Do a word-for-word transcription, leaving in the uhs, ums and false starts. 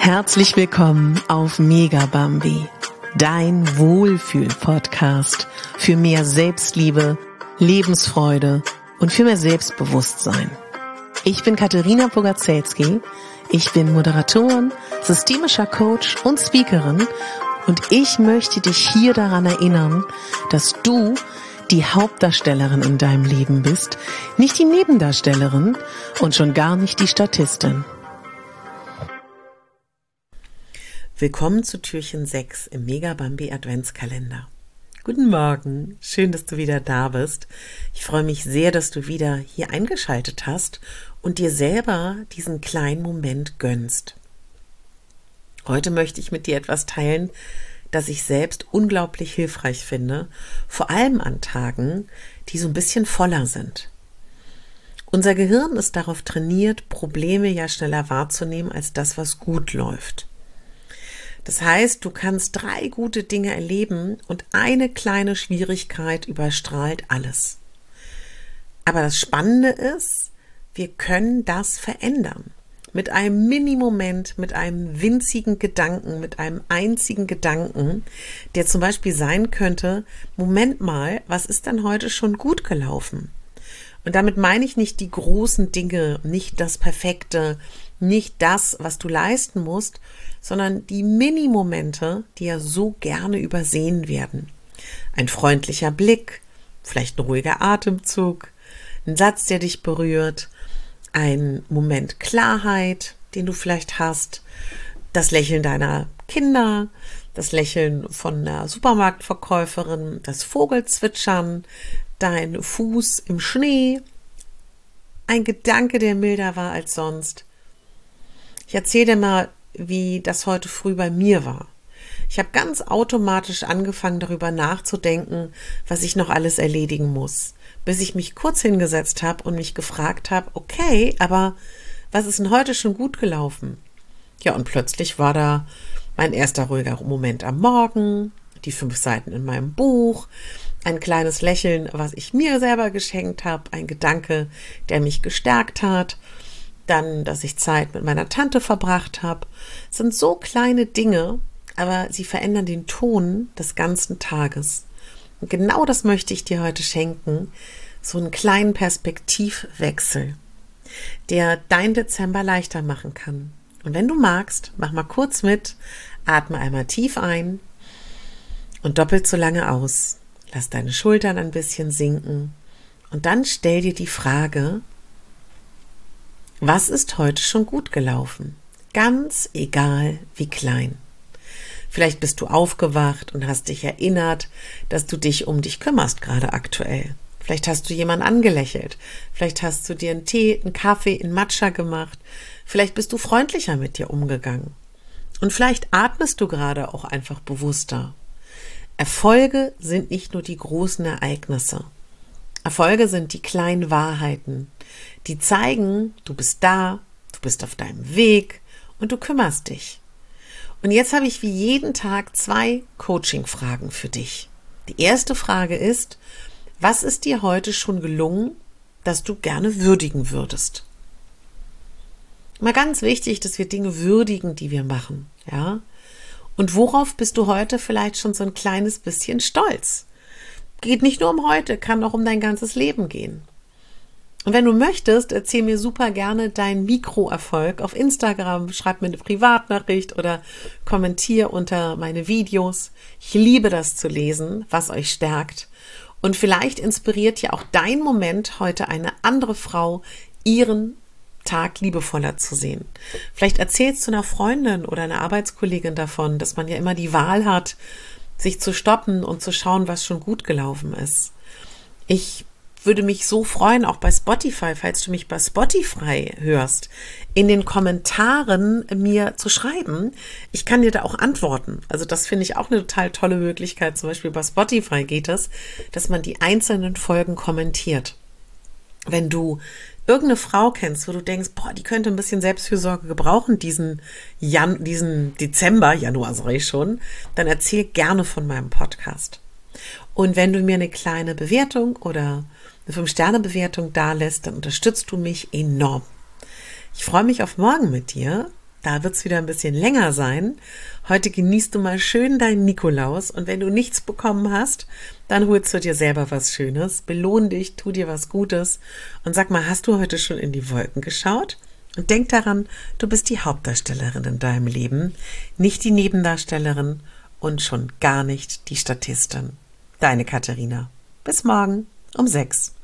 Herzlich willkommen auf Mega Bambi, dein Wohlfühl-Podcast für mehr Selbstliebe, Lebensfreude und für mehr Selbstbewusstsein. Ich bin Katharina Bogaczewski, ich bin Moderatorin, systemischer Coach und Speakerin und ich möchte dich hier daran erinnern, dass du die Hauptdarstellerin in deinem Leben bist, nicht die Nebendarstellerin und schon gar nicht die Statistin. Willkommen zu Türchen sechs im Mega Bambi Adventskalender. Guten Morgen, schön, dass du wieder da bist. Ich freue mich sehr, dass du wieder hier eingeschaltet hast und dir selber diesen kleinen Moment gönnst. Heute möchte ich mit dir etwas teilen, das ich selbst unglaublich hilfreich finde, vor allem an Tagen, die so ein bisschen voller sind. Unser Gehirn ist darauf trainiert, Probleme ja schneller wahrzunehmen als das, was gut läuft. Das heißt, du kannst drei gute Dinge erleben und eine kleine Schwierigkeit überstrahlt alles. Aber das Spannende ist, wir können das verändern. Mit einem Mini-Moment, mit einem winzigen Gedanken, mit einem einzigen Gedanken, der zum Beispiel sein könnte, Moment mal, was ist denn heute schon gut gelaufen? Und damit meine ich nicht die großen Dinge, nicht das Perfekte, nicht das, was du leisten musst, sondern die Mini-Momente, die ja so gerne übersehen werden. Ein freundlicher Blick, vielleicht ein ruhiger Atemzug, ein Satz, der dich berührt, ein Moment Klarheit, den du vielleicht hast, das Lächeln deiner Kinder, das Lächeln von einer Supermarktverkäuferin, das Vogelzwitschern, dein Fuß im Schnee, ein Gedanke, der milder war als sonst. Ich erzähle dir mal, wie das heute früh bei mir war. Ich habe ganz automatisch angefangen, darüber nachzudenken, was ich noch alles erledigen muss, bis ich mich kurz hingesetzt habe und mich gefragt habe, okay, aber was ist denn heute schon gut gelaufen? Ja, und plötzlich war da mein erster ruhiger Moment am Morgen, die fünf Seiten in meinem Buch, ein kleines Lächeln, was ich mir selber geschenkt habe, ein Gedanke, der mich gestärkt hat, dann, dass ich Zeit mit meiner Tante verbracht habe. Es sind so kleine Dinge, aber sie verändern den Ton des ganzen Tages. Und genau das möchte ich dir heute schenken, so einen kleinen Perspektivwechsel, der dein Dezember leichter machen kann. Und wenn du magst, mach mal kurz mit, atme einmal tief ein und doppelt so lange aus. Lass deine Schultern ein bisschen sinken und dann stell dir die Frage, was ist heute schon gut gelaufen? Ganz egal, wie klein. Vielleicht bist du aufgewacht und hast dich erinnert, dass du dich um dich kümmerst, gerade aktuell. Vielleicht hast du jemanden angelächelt. Vielleicht hast du dir einen Tee, einen Kaffee, einen Matcha gemacht. Vielleicht bist du freundlicher mit dir umgegangen. Und vielleicht atmest du gerade auch einfach bewusster. Erfolge sind nicht nur die großen Ereignisse. Erfolge sind die kleinen Wahrheiten, die zeigen, du bist da, du bist auf deinem Weg und du kümmerst dich. Und jetzt habe ich wie jeden Tag zwei Coaching-Fragen für dich. Die erste Frage ist, was ist dir heute schon gelungen, das du gerne würdigen würdest? Mal ganz wichtig, dass wir Dinge würdigen, die wir machen, ja? Und worauf bist du heute vielleicht schon so ein kleines bisschen stolz? Geht nicht nur um heute, kann auch um dein ganzes Leben gehen. Und wenn du möchtest, erzähl mir super gerne deinen Mikroerfolg auf Instagram, schreib mir eine Privatnachricht oder kommentier unter meine Videos. Ich liebe das zu lesen, was euch stärkt. Und vielleicht inspiriert ja auch dein Moment, heute eine andere Frau ihren Tag liebevoller zu sehen. Vielleicht erzählst du einer Freundin oder einer Arbeitskollegin davon, dass man ja immer die Wahl hat, sich zu stoppen und zu schauen, was schon gut gelaufen ist. Ich würde mich so freuen, auch bei Spotify, falls du mich bei Spotify hörst, in den Kommentaren mir zu schreiben. Ich kann dir da auch antworten. Also das finde ich auch eine total tolle Möglichkeit. Zum Beispiel bei Spotify geht es, dass man die einzelnen Folgen kommentiert. Wenn du irgendeine Frau kennst, wo du denkst, boah, die könnte ein bisschen Selbstfürsorge gebrauchen, diesen Jan, diesen Dezember, Januar sag ich schon, dann erzähl gerne von meinem Podcast. Und wenn du mir eine kleine Bewertung oder eine fünf Sterne Bewertung dalässt, dann unterstützt du mich enorm. Ich freue mich auf morgen mit dir. Da wird's wieder ein bisschen länger sein. Heute genießt du mal schön deinen Nikolaus und wenn du nichts bekommen hast, dann holst du dir selber was Schönes, belohn dich, tu dir was Gutes und sag mal, hast du heute schon in die Wolken geschaut? Und denk daran, du bist die Hauptdarstellerin in deinem Leben, nicht die Nebendarstellerin und schon gar nicht die Statistin. Deine Katharina. Bis morgen um sechs.